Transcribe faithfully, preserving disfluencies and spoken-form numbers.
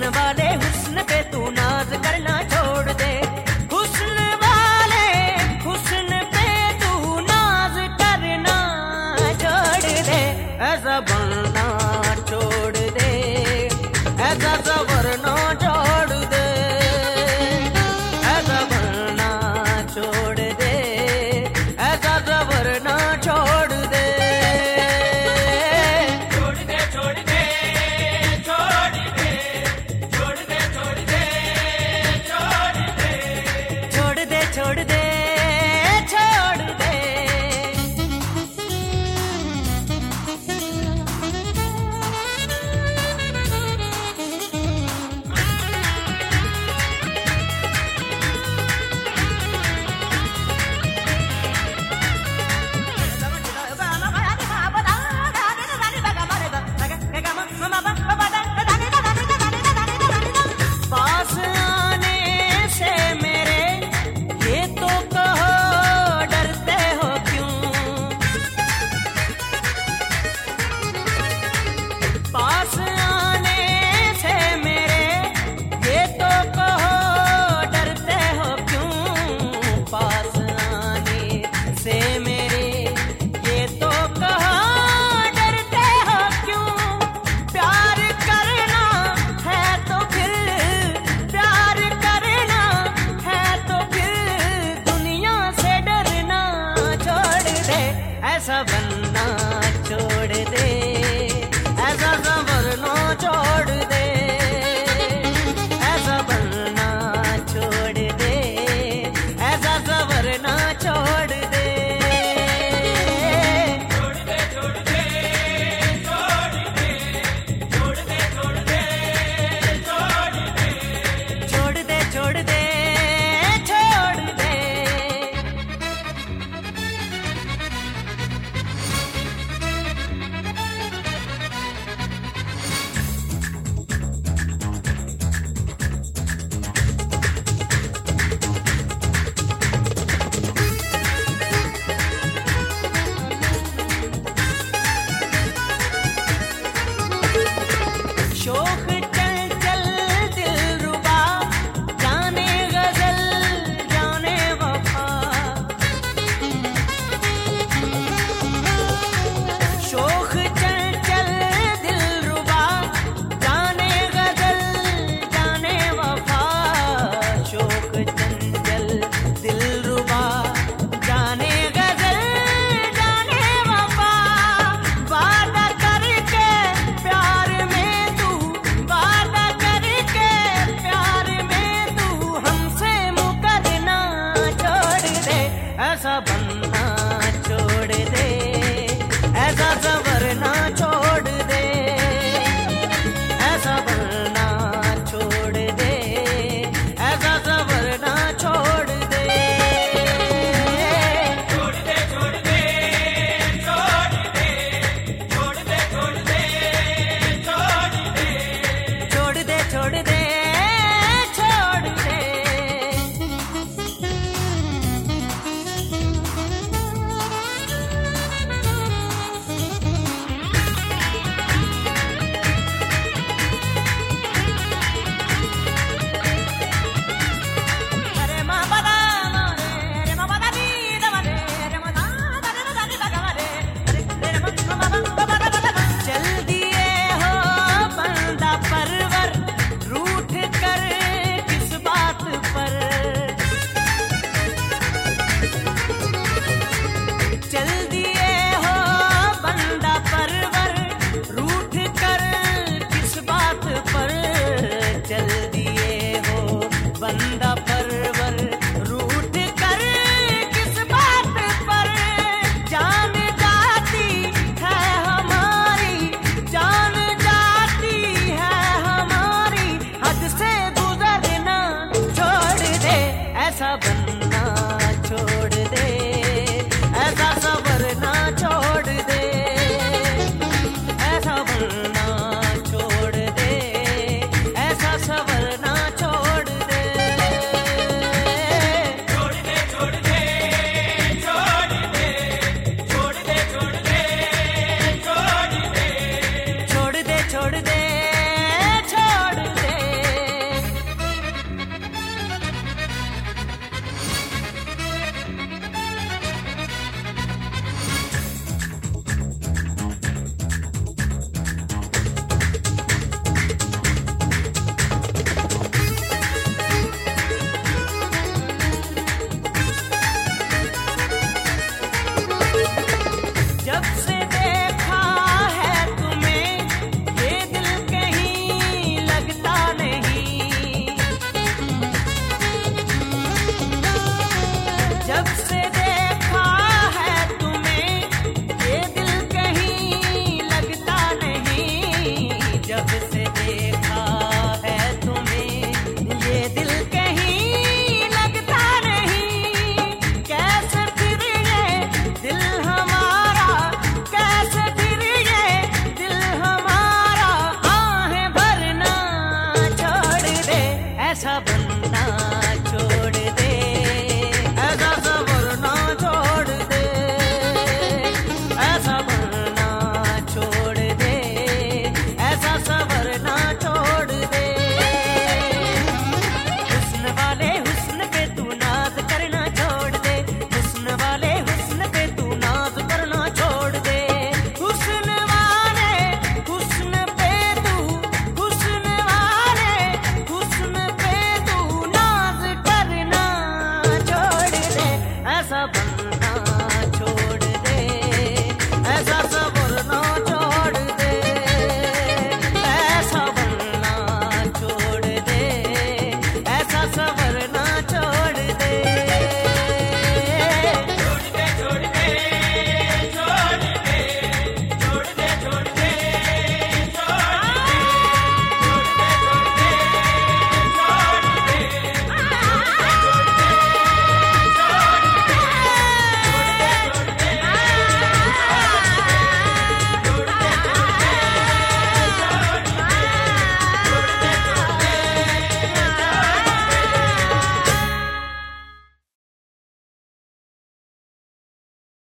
हुस्न वाले हुस्न पे तू नाज करना छोड़ दे, हुस्न वाले हुस्न पे तू नाज करना छोड़ दे, ऐसा बनना छोड़ दे, ऐसा सवरना छोड़ दे, ऐसा बनना छोड़ दे, ऐसा सवरना छोड़ दे। छोड़ दे छोड़ दे पास आने से मेरे ये तो कहो डरते हो क्यों, पास आने से मेरे ये तो कहो डरते हो क्यों, पास आने से मेरे ये तो कहो डरते हो क्यों, प्यार करना है तो फिर प्यार करना है तो फिर दुनिया से डरना छोड़ दे, ऐसा बनना छोड़ दे, ऐसा संवरना छोड़ दे, ऐसा बनना छोड़ दे, ऐसा संवरना छोड़ दे। छोड़ दे छोड़ दे छोड़ दे शोख चल चल दिलरुबा जाने गजल जाने वफा, शोख चल चल दिलरुबा जाने गजल जाने वफा, शोख चल चल दिलरुबा जाने गजल जाने वफा, वादा करके प्यार में तू सब